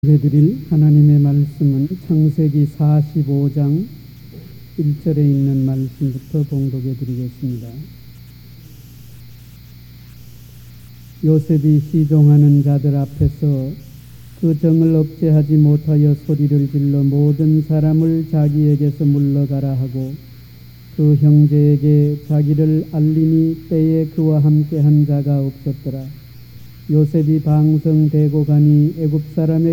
읽어드릴 하나님의 말씀은 창세기 45장 1절에 있는 말씀부터 봉독해 드리겠습니다. 요셉이 시종하는 자들 앞에서 그 정을 억제하지 못하여 소리를 질러 모든 사람을 자기에게서 물러가라 하고 그 형제에게 자기를 알리니 때에 그와 함께 한 자가 없었더라. 요셉이 방성되고 가니 애굽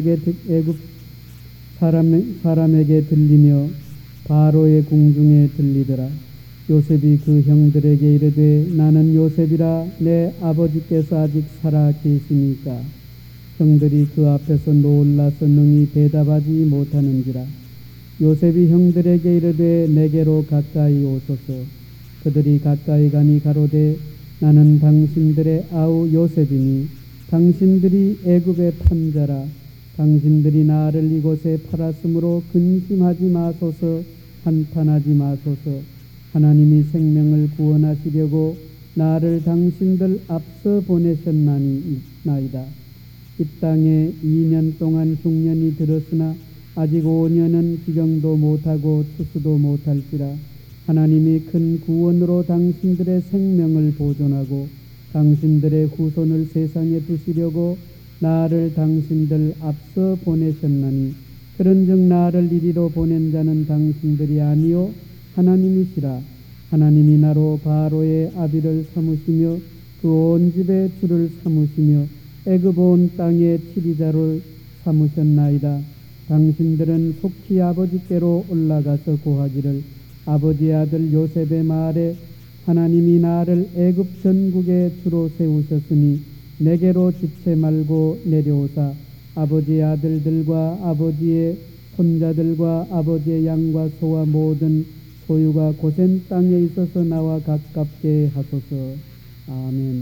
사람에게 들리며 바로의 궁중에 들리더라. 요셉이 그 형들에게 이르되 나는 요셉이라. 내 아버지께서 아직 살아 계시니까. 형들이 그 앞에서 놀라서 능히 대답하지 못하는지라. 요셉이 형들에게 이르되 내게로 가까이 오소서. 그들이 가까이 가니 가로되 나는 당신들의 아우 요셉이니 당신들이 애굽의 판자라. 당신들이 나를 이곳에 팔았으므로 근심하지 마소서. 한탄하지 마소서. 하나님이 생명을 구원하시려고 나를 당신들 앞서 보내셨나이다. 이 땅에 2년 동안 흉년이 들었으나 아직 5년은 기경도 못하고 추수도 못할지라. 하나님이 큰 구원으로 당신들의 생명을 보존하고 당신들의 후손을 세상에 두시려고 나를 당신들 앞서 보내셨나니 그런즉 나를 이리로 보낸 자는 당신들이 아니요 하나님이시라. 하나님이 나로 바로의 아비를 삼으시며 그 온 집의 주를 삼으시며 애굽 온 땅의 치리자를 삼으셨나이다. 당신들은 속히 아버지께로 올라가서 고하기를 아버지의 아들 요셉의 말에 하나님이 나를 애굽 전국의 주로 세우셨으니 내게로 지체 말고 내려오사 아버지의 아들들과 아버지의 손자들과 아버지의 양과 소와 모든 소유가 고센 땅에 있어서 나와 가깝게 하소서. 아멘.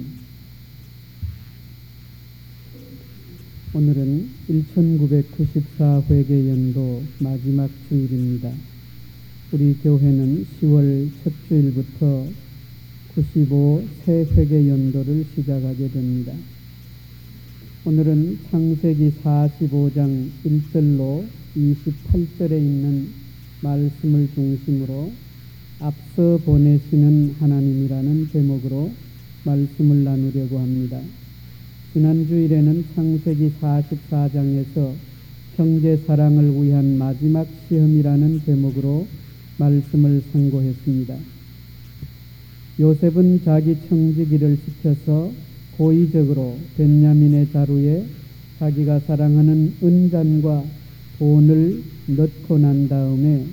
오늘은 1994 회개연도 마지막 주일입니다. 우리 교회는 10월 첫 주일부터 95 새 회개 연도를 시작하게 됩니다. 오늘은 창세기 45장 1절로 28절에 있는 말씀을 중심으로 앞서 보내시는 하나님이라는 제목으로 말씀을 나누려고 합니다. 지난 주일에는 창세기 44장에서 형제 사랑을 위한 마지막 시험이라는 제목으로 말씀을 상고했습니다. 요셉은 자기 청지기를 시켜서 고의적으로 벤야민의 자루에 자기가 사랑하는 은잔과 돈을 넣고 난 다음에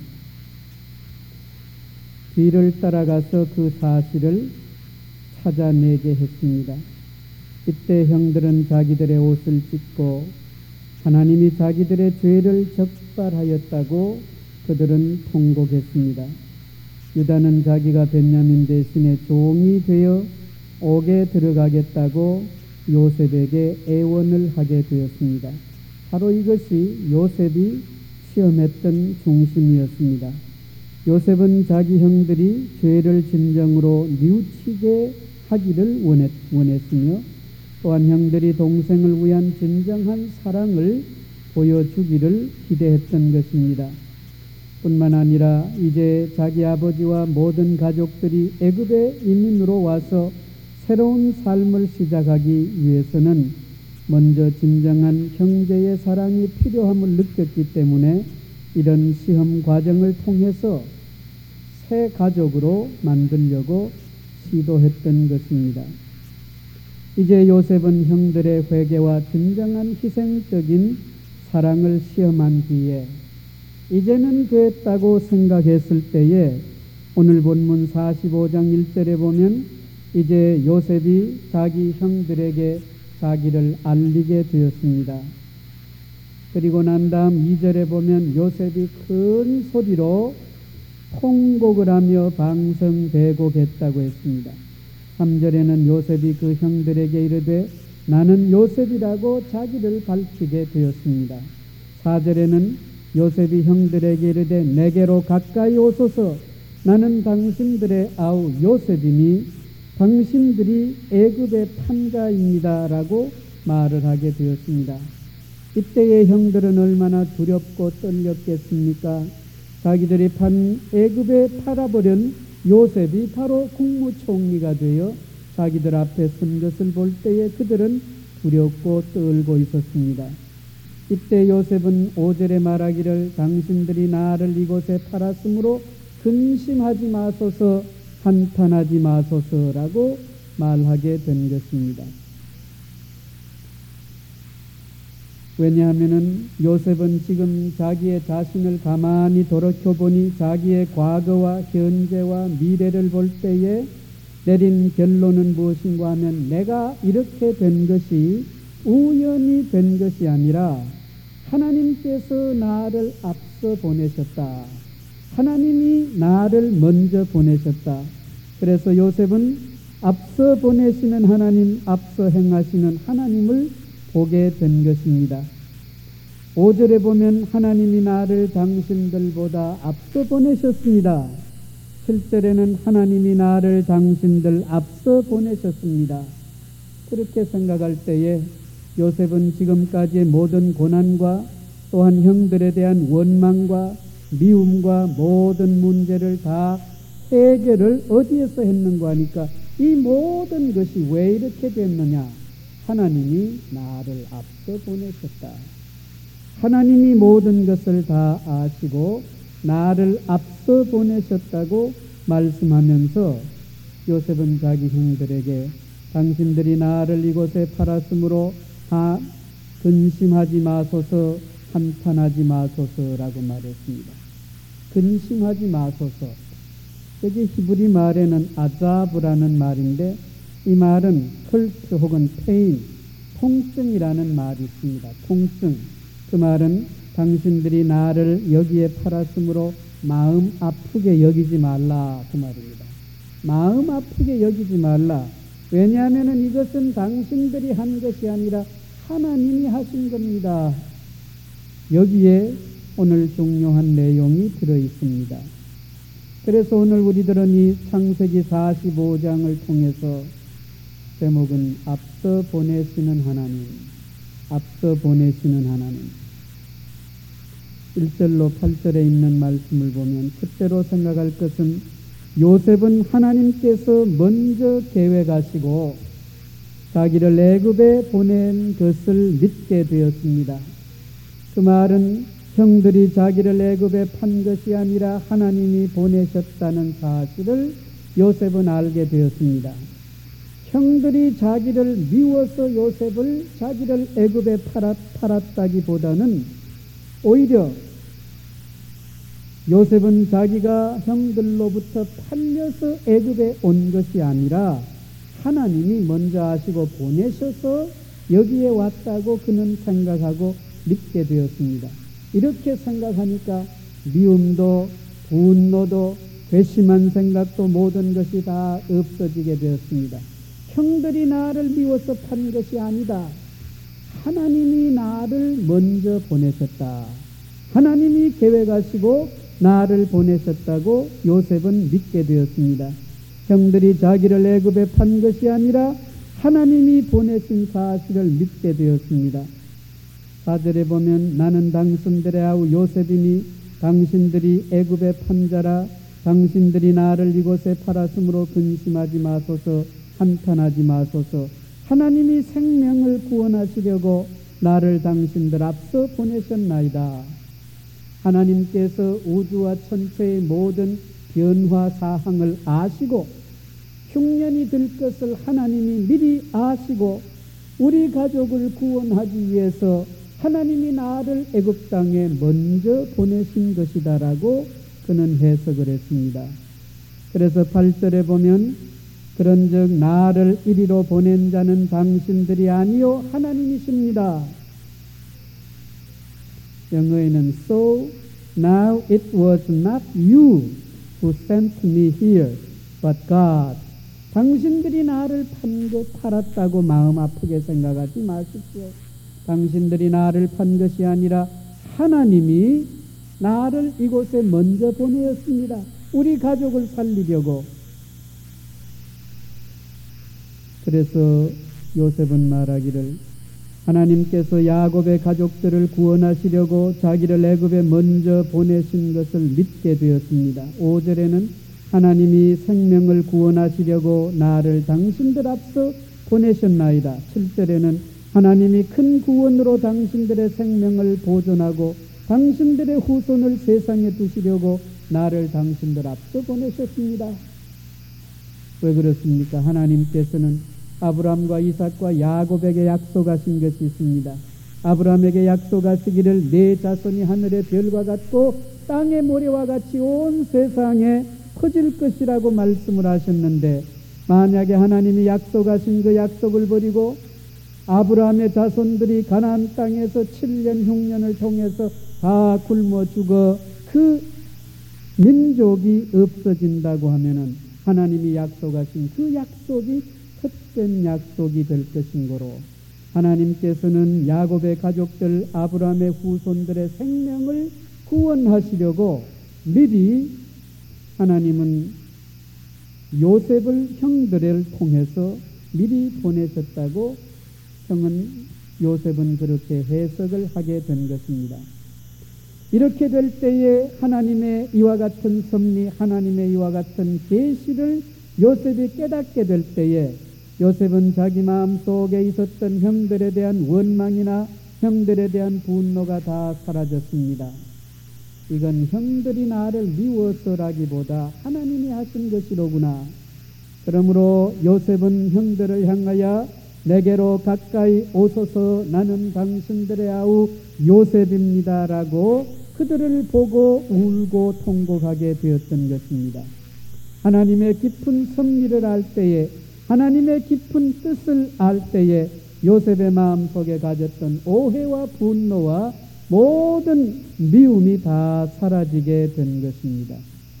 뒤를 따라가서 그 사실을 찾아내게 했습니다. 이때 형들은 자기들의 옷을 찢고 하나님이 자기들의 죄를 적발하였다고 그들은 통곡했습니다. 유다는 자기가 벤야민 대신에 종이 되어 옥에 들어가겠다고 요셉에게 애원을 하게 되었습니다. 바로 이것이 요셉이 시험했던 중심이었습니다. 요셉은 자기 형들이 죄를 진정으로 뉘우치게 하기를 원했으며 또한 형들이 동생을 위한 진정한 사랑을 보여주기를 기대했던 것입니다. 뿐만 아니라 이제 자기 아버지와 모든 가족들이 애굽의 이민으로 와서 새로운 삶을 시작하기 위해서는 먼저 진정한 형제의 사랑이 필요함을 느꼈기 때문에 이런 시험 과정을 통해서 새 가족으로 만들려고 시도했던 것입니다. 이제 요셉은 형들의 회개와 진정한 희생적인 사랑을 시험한 뒤에 이제는 됐다고 생각했을 때에 오늘 본문 45장 1절에 보면 이제 요셉이 자기 형들에게 자기를 알리게 되었습니다. 그리고 난 다음 2절에 보면 요셉이 큰 소리로 통곡을 하며 방성대곡했다고 했습니다. 3절에는 요셉이 그 형들에게 이르되 나는 요셉이라고 자기를 밝히게 되었습니다. 4절에는 요셉이 형들에게 이르되 내게로 가까이 오소서. 나는 당신들의 아우 요셉이니 당신들이 애굽의 판자입니다 라고 말을 하게 되었습니다. 이때의 형들은 얼마나 두렵고 떨렸겠습니까? 자기들이 애굽에 팔아버린 요셉이 바로 국무총리가 되어 자기들 앞에 선 것을 볼 때에 그들은 두렵고 떨고 있었습니다. 이때 요셉은 5절에 말하기를 당신들이 나를 이곳에 팔았으므로 근심하지 마소서, 한탄하지 마소서라고 말하게 된 것입니다. 왜냐하면 요셉은 지금 자기의 자신을 가만히 돌이켜보니 자기의 과거와 현재와 미래를 볼 때에 내린 결론은 무엇인가 하면 내가 이렇게 된 것이 우연히 된 것이 아니라 하나님께서 나를 앞서 보내셨다. 하나님이 나를 먼저 보내셨다. 그래서 요셉은 앞서 보내시는 하나님, 앞서 행하시는 하나님을 보게 된 것입니다. 5절에 보면 하나님이 나를 당신들보다 앞서 보내셨습니다. 7절에는 하나님이 나를 당신들 앞서 보내셨습니다. 그렇게 생각할 때에 요셉은 지금까지의 모든 고난과 또한 형들에 대한 원망과 미움과 모든 문제를 다 해결을 어디에서 했는가 하니까 이 모든 것이 왜 이렇게 됐느냐? 하나님이 나를 앞서 보내셨다. 하나님이 모든 것을 다 아시고 나를 앞서 보내셨다고 말씀하면서 요셉은 자기 형들에게 당신들이 나를 이곳에 팔았으므로 근심하지 마소서, 한탄하지 마소서라고 말했습니다. 근심하지 마소서. 여기 히브리 말에는 아자브라는 말인데 이 말은 컬트 혹은 페인, 통증이라는 말이 있습니다. 통증. 그 말은 당신들이 나를 여기에 팔았으므로 마음 아프게 여기지 말라 그 말입니다. 마음 아프게 여기지 말라. 왜냐하면 이것은 당신들이 한 것이 아니라 하나님이 하신 겁니다. 여기에 오늘 중요한 내용이 들어있습니다. 그래서 오늘 우리들은 이 창세기 45장을 통해서 제목은 앞서 보내시는 하나님, 앞서 보내시는 하나님. 1절로 8절에 있는 말씀을 보면 첫째로 생각할 것은 요셉은 하나님께서 먼저 계획하시고 자기를 애굽에 보낸 것을 믿게 되었습니다. 그 말은 형들이 자기를 애굽에 판 것이 아니라 하나님이 보내셨다는 사실을 요셉은 알게 되었습니다. 형들이 자기를 미워서 요셉을 자기를 애굽에 팔았다기보다는 오히려 요셉은 자기가 형들로부터 팔려서 애굽에 온 것이 아니라 하나님이 먼저 아시고 보내셔서 여기에 왔다고 그는 생각하고 믿게 되었습니다. 이렇게 생각하니까 미움도 분노도 괘씸한 생각도 모든 것이 다 없어지게 되었습니다. 형들이 나를 미워서 판 것이 아니다. 하나님이 나를 먼저 보내셨다. 하나님이 계획하시고 나를 보내셨다고 요셉은 믿게 되었습니다. 형들이 자기를 애굽에 판 것이 아니라 하나님이 보내신 사실을 믿게 되었습니다. 4절에 보면 나는 당신들의 아우 요셉이니 당신들이 애굽에 판 자라. 당신들이 나를 이곳에 팔았으므로 근심하지 마소서, 한탄하지 마소서. 하나님이 생명을 구원하시려고 나를 당신들 앞서 보내셨나이다. 하나님께서 우주와 천체의 모든 변화 사항을 아시고 흉년이 들 것을 하나님이 미리 아시고 우리 가족을 구원하기 위해서 하나님이 나를 애굽 땅에 먼저 보내신 것이다라고 그는 해석을 했습니다. 그래서 8절에 보면 그런즉 나를 이리로 보낸 자는 당신들이 아니요 하나님이십니다. 영어에는 So now it was not you who sent me here, but God. 당신들이 나를 팔았다고 마음 아프게 생각하지 마십시오. 당신들이 나를 판 것이 아니라 하나님이 나를 이곳에 먼저 보내었습니다. 우리 가족을 살리려고. 그래서 요셉은 말하기를 하나님께서 야곱의 가족들을 구원하시려고 자기를 애굽에 먼저 보내신 것을 믿게 되었습니다. 5절에는 하나님이 생명을 구원하시려고 나를 당신들 앞서 보내셨나이다. 7절에는 하나님이 큰 구원으로 당신들의 생명을 보존하고 당신들의 후손을 세상에 두시려고 나를 당신들 앞서 보내셨습니다. 왜 그렇습니까? 하나님께서는 아브라함과 이삭과 야곱에게 약속하신 것이 있습니다. 아브라함에게 약속하시기를 내 자손이 하늘의 별과 같고 땅의 모래와 같이 온 세상에 커질 것이라고 말씀을 하셨는데, 만약에 하나님이 약속하신 그 약속을 버리고 아브라함의 자손들이 가나안 땅에서 7년 흉년을 통해서 다 굶어 죽어 그 민족이 없어진다고 하면은 하나님이 약속하신 그 약속이 헛된 약속이 될 것인 거로, 하나님께서는 야곱의 가족들 아브라함의 후손들의 생명을 구원하시려고 미리 하나님은 요셉을 형들을 통해서 미리 보내셨다고 요셉은 그렇게 해석을 하게 된 것입니다. 이렇게 될 때에 하나님의 이와 같은 섭리, 하나님의 이와 같은 계시를 요셉이 깨닫게 될 때에 요셉은 자기 마음속에 있었던 형들에 대한 원망이나 형들에 대한 분노가 다 사라졌습니다. 이건 형들이 나를 미워서라기보다 하나님이 하신 것이로구나. 그러므로 요셉은 형들을 향하여 내게로 가까이 오소서, 나는 당신들의 아우 요셉입니다 라고 그들을 보고 울고 통곡하게 되었던 것입니다. 하나님의 깊은 섭리를 알 때에, 하나님의 깊은 뜻을 알 때에 요셉의 마음속에 가졌던 오해와 분노와 모든 미움이 다 사라지게 된 것입니다.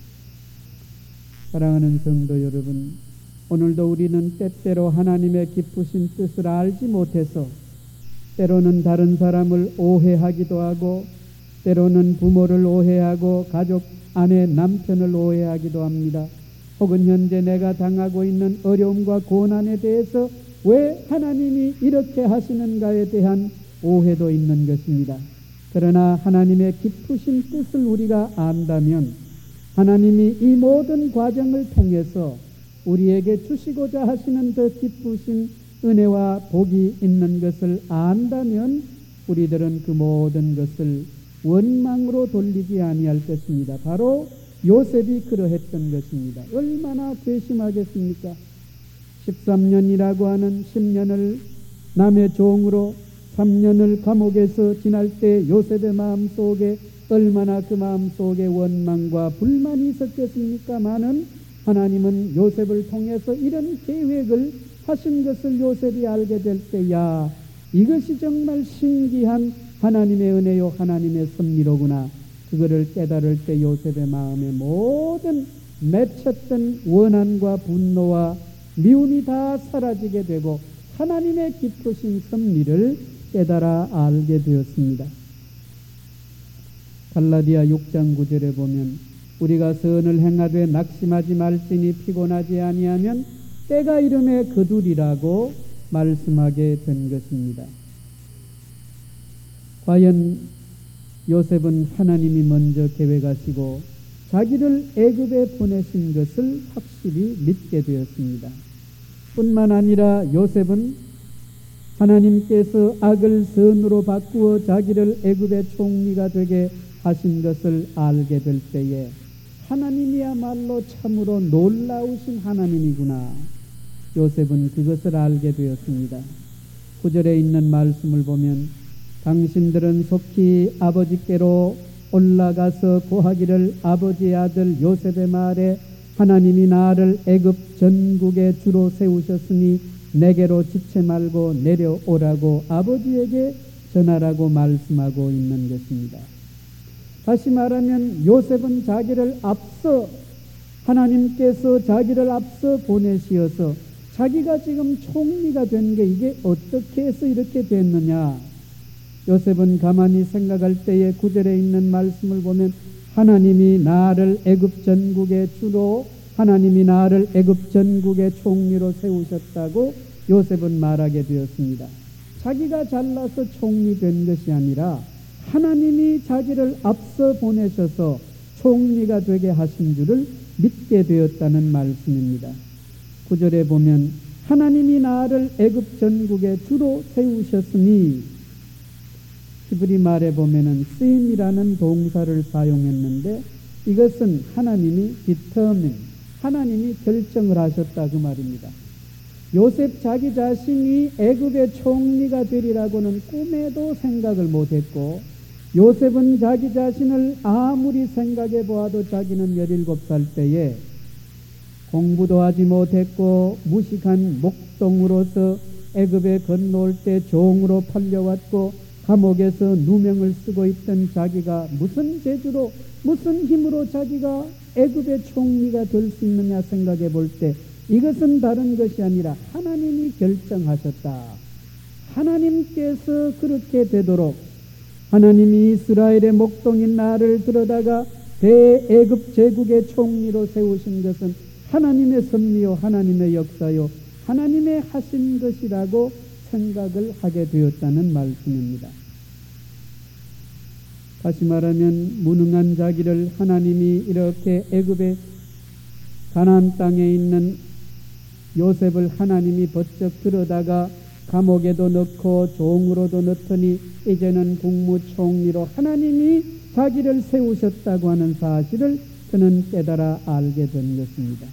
사랑하는 성도 여러분, 오늘도 우리는 때때로 하나님의 기쁘신 뜻을 알지 못해서 때로는 다른 사람을 오해하기도 하고, 때로는 부모를 오해하고 가족 아내 남편을 오해하기도 합니다. 혹은 현재 내가 당하고 있는 어려움과 고난에 대해서 왜 하나님이 이렇게 하시는가에 대한 오해도 있는 것입니다. 그러나 하나님의 기쁘신 뜻을 우리가 안다면 하나님이 이 모든 과정을 통해서 우리에게 주시고자 하시는 더 기쁘신 은혜와 복이 있는 것을 안다면 우리들은 그 모든 것을 원망으로 돌리지 아니할 것입니다. 바로 요셉이 그러했던 것입니다. 얼마나 괘씸하겠습니까? 13년이라고 하는 10년을 남의 종으로 3년을 감옥에서 지날 때 요셉의 마음속에 얼마나 그 마음속에 원망과 불만이 있었겠습니까? 많은 하나님은 요셉을 통해서 이런 계획을 하신 것을 요셉이 알게 될 때야, 이것이 정말 신기한 하나님의 은혜요 하나님의 섭리로구나. 그거를 깨달을 때 요셉의 마음에 모든 맺혔던 원한과 분노와 미움이 다 사라지게 되고 하나님의 기쁘신 섭리를 깨달아 알게 되었습니다. 갈라디아 6장 9절에 보면 우리가 선을 행하되 낙심하지 말지니 피곤하지 아니하면 때가 이름에 거두리라고 말씀하게 된 것입니다. 과연 요셉은 하나님이 먼저 계획하시고 자기를 애굽에 보내신 것을 확실히 믿게 되었습니다. 뿐만 아니라 요셉은 하나님께서 악을 선으로 바꾸어 자기를 애굽의 총리가 되게 하신 것을 알게 될 때에 하나님이야말로 참으로 놀라우신 하나님이구나. 요셉은 그것을 알게 되었습니다. 9절에 있는 말씀을 보면 당신들은 속히 아버지께로 올라가서 고하기를 아버지의 아들 요셉의 말에 하나님이 나를 애굽 전국의 주로 세우셨으니 내게로 지체 말고 내려오라고 아버지에게 전하라고 말씀하고 있는 것입니다. 다시 말하면 요셉은 자기를 앞서 하나님께서 자기를 앞서 보내시어서 자기가 지금 총리가 된 게 이게 어떻게 해서 이렇게 됐느냐. 요셉은 가만히 생각할 때에 9절에 있는 말씀을 보면 하나님이 나를 애굽 전국의 주로, 하나님이 나를 애굽 전국의 총리로 세우셨다고 요셉은 말하게 되었습니다. 자기가 잘나서 총리 된 것이 아니라 하나님이 자기를 앞서 보내셔서 총리가 되게 하신 줄을 믿게 되었다는 말씀입니다. 9절에 보면 하나님이 나를 애굽 전국에 주로 세우셨으니, 히브리 말에 보면은 쓰임이라는 동사를 사용했는데 이것은 하나님이 determine, 하나님이 결정을 하셨다 그 말입니다. 요셉 자기 자신이 애굽의 총리가 되리라고는 꿈에도 생각을 못했고, 요셉은 자기 자신을 아무리 생각해 보아도 자기는 17살 때에 공부도 하지 못했고 무식한 목동으로서 애굽에 건너올 때 종으로 팔려왔고 감옥에서 누명을 쓰고 있던 자기가 무슨 재주로 무슨 힘으로 자기가 애굽의 총리가 될 수 있느냐 생각해 볼 때 이것은 다른 것이 아니라 하나님이 결정하셨다. 하나님께서 그렇게 되도록 하나님이 이스라엘의 목동인 나를 들어다가 대애굽 제국의 총리로 세우신 것은 하나님의 섭리요 하나님의 역사요 하나님의 하신 것이라고 생각을 하게 되었다는 말씀입니다. 다시 말하면 무능한 자기를 하나님이 이렇게 애굽의 가나안 땅에 있는 요셉을 하나님이 번쩍 들어다가 감옥에도 넣고 종으로도 넣더니 이제는 국무총리로 하나님이 자기를 세우셨다고 하는 사실을 그는 깨달아 알게 된 것입니다.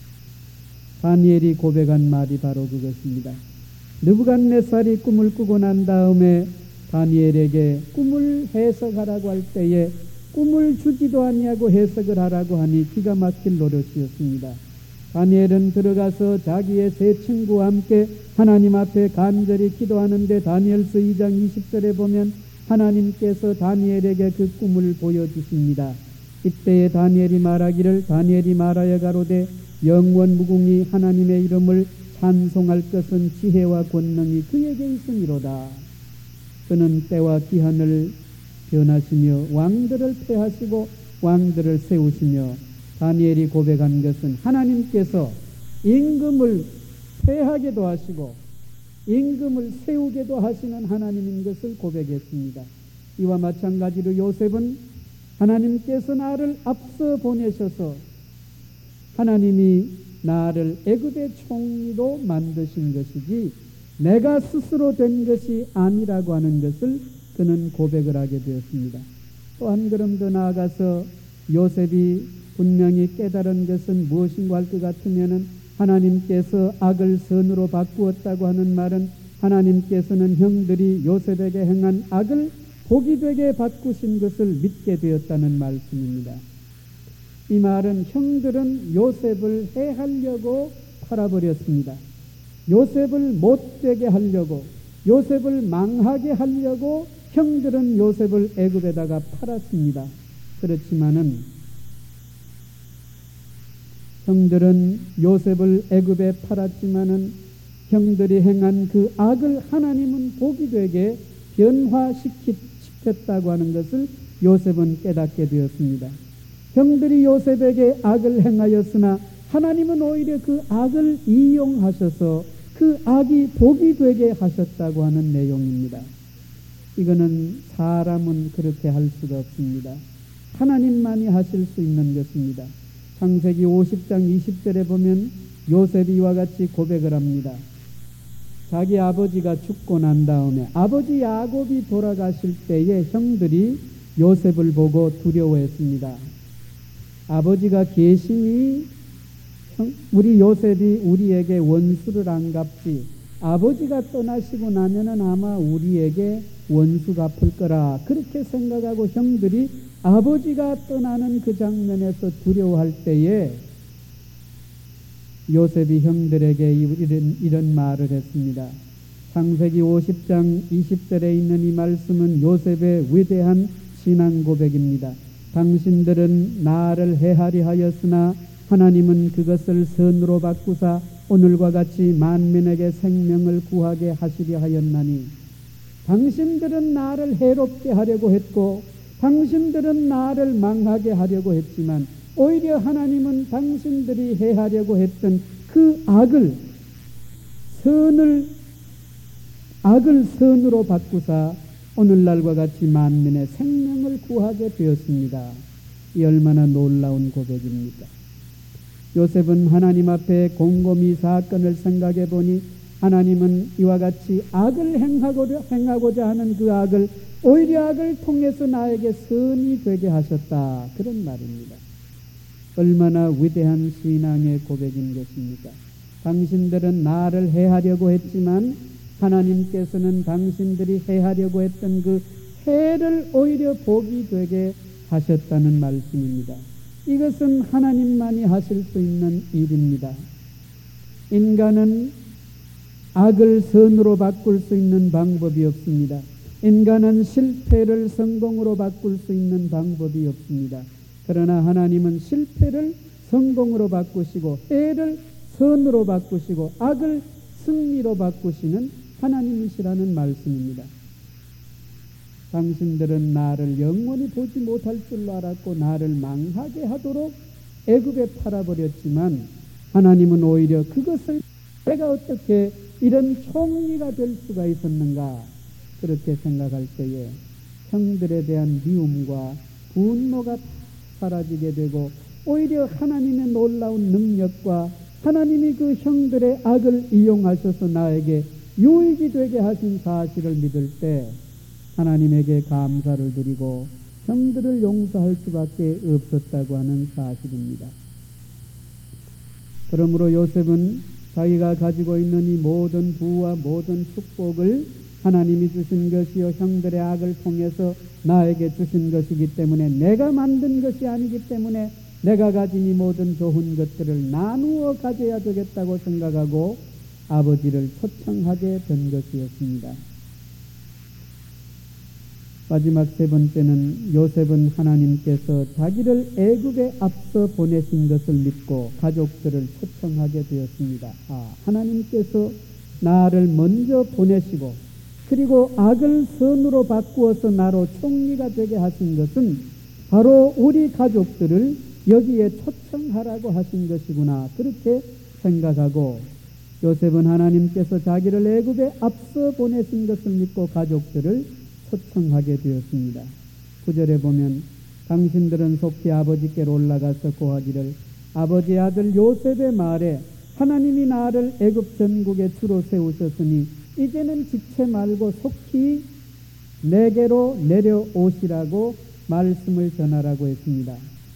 다니엘이 고백한 말이 바로 그것입니다. 느부갓네살이 꿈을 꾸고 난 다음에 다니엘에게 꿈을 해석하라고 할 때에 꿈을 주지도 아니하고 해석을 하라고 하니 기가 막힐 노릇이었습니다. 다니엘은 들어가서 자기의 세 친구와 함께 하나님 앞에 간절히 기도하는데 다니엘서 2장 20절에 보면 하나님께서 다니엘에게 그 꿈을 보여주십니다. 이때에 다니엘이 말하기를 다니엘이 말하여 가로되 영원 무궁히 하나님의 이름을 찬송할 것은 지혜와 권능이 그에게 있으니로다. 그는 때와 기한을 변하시며 왕들을 패하시고 왕들을 세우시며 다니엘이 고백한 것은 하나님께서 임금을 패하게도 하시고 임금을 세우게도 하시는 하나님인 것을 고백했습니다. 이와 마찬가지로 요셉은 하나님께서 나를 앞서 보내셔서 하나님이 나를 애굽의 총리로 만드신 것이지 내가 스스로 된 것이 아니라고 하는 것을 그는 고백을 하게 되었습니다. 또 한 걸음 더 나아가서 요셉이 분명히 깨달은 것은 무엇인가 할 것 같으면은 하나님께서 악을 선으로 바꾸었다고 하는 말은 하나님께서는 형들이 요셉에게 행한 악을 복이 되게 바꾸신 것을 믿게 되었다는 말씀입니다. 이 말은 형들은 요셉을 해하려고 팔아버렸습니다. 요셉을 못되게 하려고, 요셉을 망하게 하려고 형들은 요셉을 애굽에다가 팔았습니다. 그렇지만은 형들은 요셉을 애굽에 팔았지만은 형들이 행한 그 악을 하나님은 복이 되게 변화시켰다고 하는 것을 요셉은 깨닫게 되었습니다. 형들이 요셉에게 악을 행하였으나 하나님은 오히려 그 악을 이용하셔서 그 악이 복이 되게 하셨다고 하는 내용입니다. 이거는 사람은 그렇게 할 수가 없습니다. 하나님만이 하실 수 있는 것입니다. 창세기 50장 20절에 보면 요셉이 이와 같이 고백을 합니다. 자기 아버지가 죽고 난 다음에 아버지 야곱이 돌아가실 때에 형들이 요셉을 보고 두려워했습니다. 아버지가 계시니 우리 요셉이 우리에게 원수를 안 갚지, 아버지가 떠나시고 나면은 아마 우리에게 원수 갚을 거라 그렇게 생각하고 형들이 아버지가 떠나는 그 장면에서 두려워할 때에 요셉이 형들에게 이런 말을 했습니다. 창세기 50장 20절에 있는 이 말씀은 요셉의 위대한 신앙 고백입니다. 당신들은 나를 해하리 하였으나 하나님은 그것을 선으로 바꾸사 오늘과 같이 만민에게 생명을 구하게 하시려 하였나니, 당신들은 나를 해롭게 하려고 했고 당신들은 나를 망하게 하려고 했지만 오히려 하나님은 당신들이 해하려고 했던 그 악을, 선을 악을 선으로 바꾸사 오늘날과 같이 만민의 생명을 구하게 되었습니다. 이 얼마나 놀라운 고백입니까? 요셉은 하나님 앞에 곰곰이 사건을 생각해 보니 하나님은 이와 같이 악을 행하고자 하는 그 악을 오히려 악을 통해서 나에게 선이 되게 하셨다. 그런 말입니다. 얼마나 위대한 신앙의 고백인 것입니까? 당신들은 나를 해하려고 했지만 하나님께서는 당신들이 해하려고 했던 그 해를 오히려 복이 되게 하셨다는 말씀입니다. 이것은 하나님만이 하실 수 있는 일입니다. 인간은 악을 선으로 바꿀 수 있는 방법이 없습니다. 인간은 실패를 성공으로 바꿀 수 있는 방법이 없습니다. 그러나 하나님은 실패를 성공으로 바꾸시고 해를 선으로 바꾸시고 악을 승리로 바꾸시는 하나님이시라는 말씀입니다. 당신들은 나를 영원히 보지 못할 줄로 알았고 나를 망하게 하도록 애굽에 팔아버렸지만 하나님은 오히려 그것을 내가 어떻게 이런 총리가 될 수가 있었는가 그렇게 생각할 때에 형들에 대한 미움과 분노가 사라지게 되고 오히려 하나님의 놀라운 능력과 하나님이 그 형들의 악을 이용하셔서 나에게 유익이 되게 하신 사실을 믿을 때 하나님에게 감사를 드리고 형들을 용서할 수밖에 없었다고 하는 사실입니다. 그러므로 요셉은 자기가 가지고 있는 이 모든 부와 모든 축복을 하나님이 주신 것이요 형들의 악을 통해서 나에게 주신 것이기 때문에 내가 만든 것이 아니기 때문에 내가 가진 이 모든 좋은 것들을 나누어 가져야 되겠다고 생각하고 아버지를 초청하게 된 것이었습니다. 마지막 세 번째는 요셉은 하나님께서 자기를 애굽에 앞서 보내신 것을 믿고 가족들을 초청하게 되었습니다. 하나님께서 나를 먼저 보내시고 그리고 악을 선으로 바꾸어서 나로 총리가 되게 하신 것은 바로 우리 가족들을 여기에 초청하라고 하신 것이구나 그렇게 생각하고 요셉은 하나님께서 자기를 애굽에 앞서 보내신 것을 믿고 가족들을 초청하게 되었습니다. 9절에 보면 당신들은 속히 아버지께로 올라가서 고하기를 아버지의 아들 요셉의 말에 하나님이 나를 애굽 전국에 주로 세우셨으니 이제는 지체 말고 속히 내게로 내려오시라고 말씀을 전하라고 했습니다.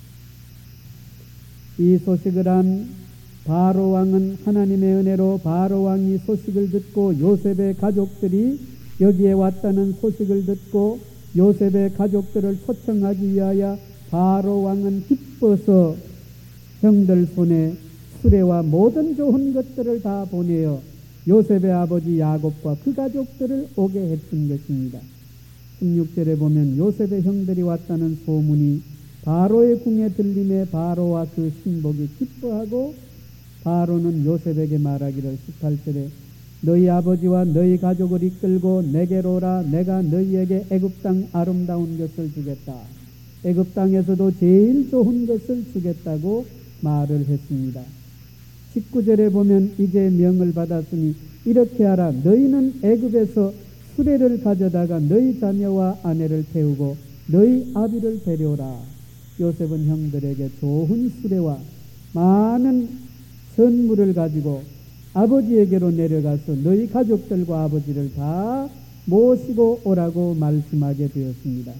이 소식을 한 바로 왕은 하나님의 은혜로 바로 왕이 소식을 듣고 요셉의 가족들이 여기에 왔다는 소식을 듣고 요셉의 가족들을 초청하기 위하여 바로 왕은 기뻐서 형들 손에 수레와 모든 좋은 것들을 다 보내어 요셉의 아버지 야곱과 그 가족들을 오게 했던 것입니다. 16절에 보면 요셉의 형들이 왔다는 소문이 바로의 궁에 들림에 바로와 그 신복이 기뻐하고 바로는 요셉에게 말하기를 18절에 너희 아버지와 너희 가족을 이끌고 내게로 오라. 내가 너희에게 애굽 땅 아름다운 것을 주겠다. 애굽 땅에서도 제일 좋은 것을 주겠다고 말을 했습니다. 19절에 보면 이제 명을 받았으니 이렇게 하라. 너희는 애굽에서 수레를 가져다가 너희 자녀와 아내를 태우고 너희 아비를 데려오라. 요셉은 형들에게 좋은 수레와 많은 선물을 가지고 아버지에게로 내려가서 너희 가족들과 아버지를 다 모시고 오라고 말씀하게 되었습니다.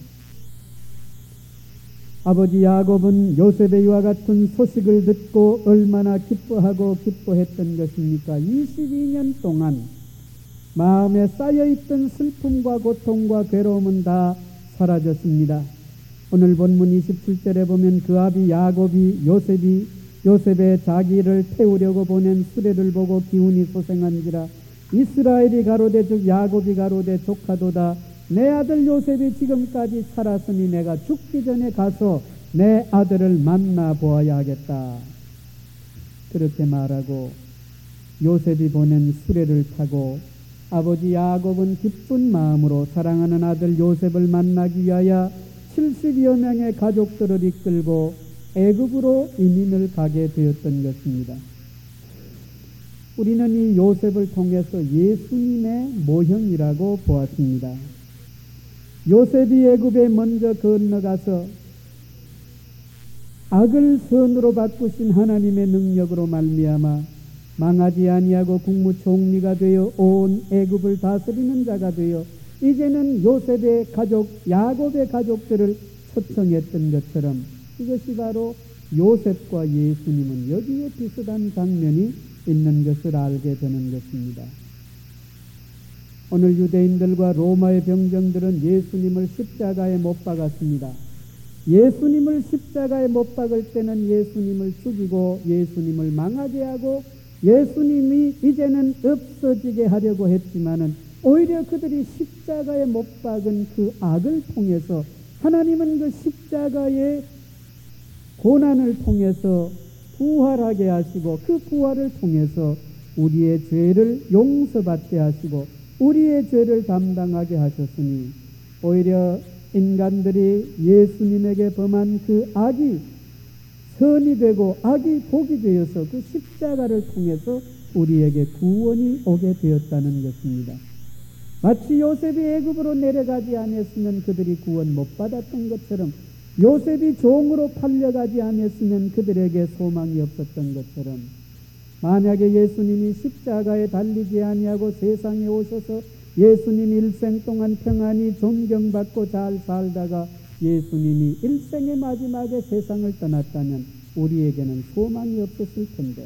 아버지 야곱은 요셉의 이와 같은 소식을 듣고 얼마나 기뻐하고 기뻐했던 것입니까? 22년 동안 마음에 쌓여있던 슬픔과 고통과 괴로움은 다 사라졌습니다. 오늘 본문 27절에 보면 그 아비 야곱이 요셉의 자기를 태우려고 보낸 수레를 보고 기운이 소생한지라 이스라엘이 가로되 즉 야곱이 가로되 조카도다. 내 아들 요셉이 지금까지 살았으니 내가 죽기 전에 가서 내 아들을 만나 보아야 하겠다. 그렇게 말하고 요셉이 보낸 수레를 타고 아버지 야곱은 기쁜 마음으로 사랑하는 아들 요셉을 만나기 위하여 70여 명의 가족들을 이끌고 애굽으로 이민을 가게 되었던 것입니다. 우리는 이 요셉을 통해서 예수님의 모형이라고 보았습니다. 요셉이 애굽에 먼저 건너가서 악을 선으로 바꾸신 하나님의 능력으로 말미암아 망하지 아니하고 국무총리가 되어 온 애굽을 다스리는 자가 되어 이제는 요셉의 가족 야곱의 가족들을 초청했던 것처럼 이것이 바로 요셉과 예수님은 여기에 비슷한 장면이 있는 것을 알게 되는 것입니다. 오늘 유대인들과 로마의 병정들은 예수님을 십자가에 못 박았습니다. 예수님을 십자가에 못 박을 때는 예수님을 죽이고 예수님을 망하게 하고 예수님이 이제는 없어지게 하려고 했지만은 오히려 그들이 십자가에 못 박은 그 악을 통해서 하나님은 그 십자가의 고난을 통해서 부활하게 하시고 그 부활을 통해서 우리의 죄를 용서받게 하시고 우리의 죄를 담당하게 하셨으니 오히려 인간들이 예수님에게 범한 그 악이 선이 되고 악이 복이 되어서 그 십자가를 통해서 우리에게 구원이 오게 되었다는 것입니다. 마치 요셉이 애굽으로 내려가지 않았으면 그들이 구원 못 받았던 것처럼 요셉이 종으로 팔려가지 않았으면 그들에게 소망이 없었던 것처럼 만약에 예수님이 십자가에 달리지 아니하고 세상에 오셔서 예수님 일생 동안 평안히 존경받고 잘 살다가 예수님이 일생의 마지막에 세상을 떠났다면 우리에게는 소망이 없었을 텐데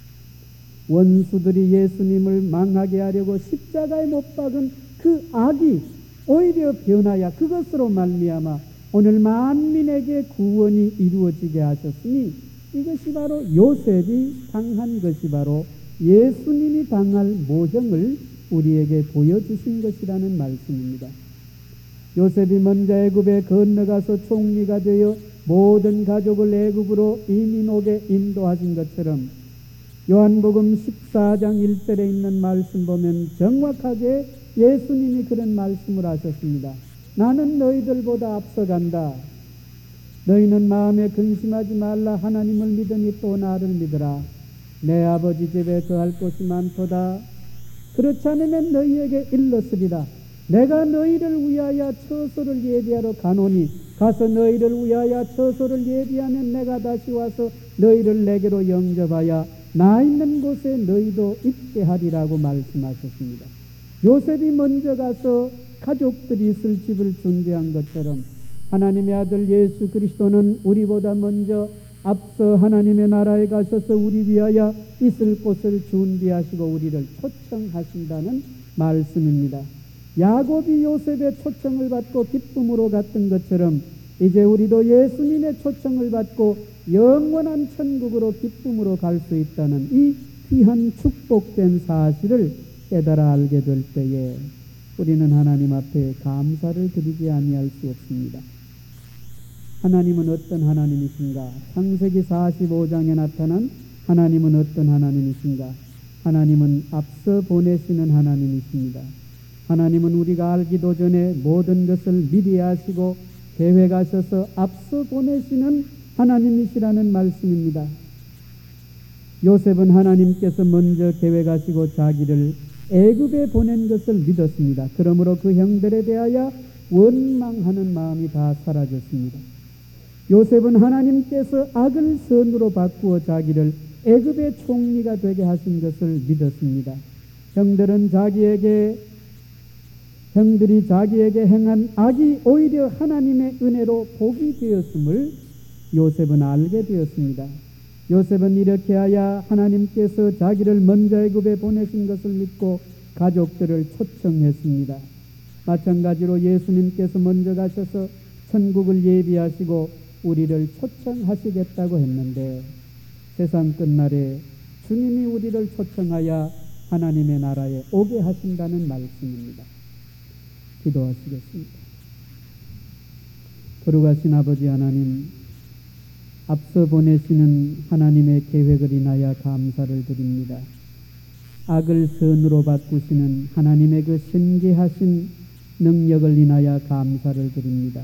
원수들이 예수님을 망하게 하려고 십자가에 못 박은 그 악이 오히려 변하여 그것으로 말미암아 오늘 만민에게 구원이 이루어지게 하셨으니 이것이 바로 요셉이 당한 것이 바로 예수님이 당할 모형을 우리에게 보여주신 것이라는 말씀입니다. 요셉이 먼저 애굽에 건너가서 총리가 되어 모든 가족을 애굽으로 이민 오게 인도하신 것처럼 요한복음 14장 1절에 있는 말씀 보면 정확하게 예수님이 그런 말씀을 하셨습니다. 나는 너희들보다 앞서간다. 너희는 마음에 근심하지 말라. 하나님을 믿으니 또 나를 믿으라. 내 아버지 집에 거할 곳이 많도다. 그렇지 않으면 너희에게 일렀으리라. 내가 너희를 위하여 처소를 예비하러 가노니 가서 너희를 위하여 처소를 예비하면 내가 다시 와서 너희를 내게로 영접하여 나 있는 곳에 너희도 있게 하리라고 말씀하셨습니다. 요셉이 먼저 가서 가족들이 있을 집을 준비한 것처럼 하나님의 아들 예수 그리스도는 우리보다 먼저 앞서 하나님의 나라에 가셔서 우리 위하여 있을 곳을 준비하시고 우리를 초청하신다는 말씀입니다. 야곱이 요셉의 초청을 받고 기쁨으로 갔던 것처럼 이제 우리도 예수님의 초청을 받고 영원한 천국으로 기쁨으로 갈 수 있다는 이 귀한 축복된 사실을 깨달아 알게 될 때에 우리는 하나님 앞에 감사를 드리지 아니할 수 없습니다. 하나님은 어떤 하나님이신가? 창세기 45장에 나타난 하나님은 어떤 하나님이신가? 하나님은 앞서 보내시는 하나님이십니다. 하나님은 우리가 알기도 전에 모든 것을 미리 아시고 계획하셔서 앞서 보내시는 하나님이시라는 말씀입니다. 요셉은 하나님께서 먼저 계획하시고 자기를 애굽에 보낸 것을 믿었습니다. 그러므로 그 형들에 대하여 원망하는 마음이 다 사라졌습니다. 요셉은 하나님께서 악을 선으로 바꾸어 자기를 애굽의 총리가 되게 하신 것을 믿었습니다. 형들이 자기에게 행한 악이 오히려 하나님의 은혜로 복이 되었음을 요셉은 알게 되었습니다. 요셉은 이렇게 하여 하나님께서 자기를 먼저 애굽에 보내신 것을 믿고 가족들을 초청했습니다. 마찬가지로 예수님께서 먼저 가셔서 천국을 예비하시고 우리를 초청하시겠다고 했는데 세상 끝날에 주님이 우리를 초청하여 하나님의 나라에 오게 하신다는 말씀입니다. 기도하시겠습니다. 거룩하신 아버지 하나님, 앞서 보내시는 하나님의 계획을 인하여 감사를 드립니다. 악을 선으로 바꾸시는 하나님의 그 신기하신 능력을 인하여 감사를 드립니다.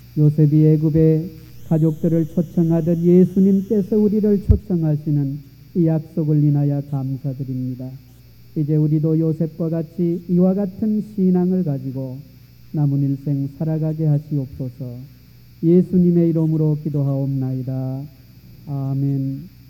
요셉이 애굽에 가족들을 초청하듯 예수님께서 우리를 초청하시는 이 약속을 인하여 감사드립니다. 이제 우리도 요셉과 같이 이와 같은 신앙을 가지고 남은 일생 살아가게 하시옵소서. 예수님의 이름으로 기도하옵나이다. 아멘.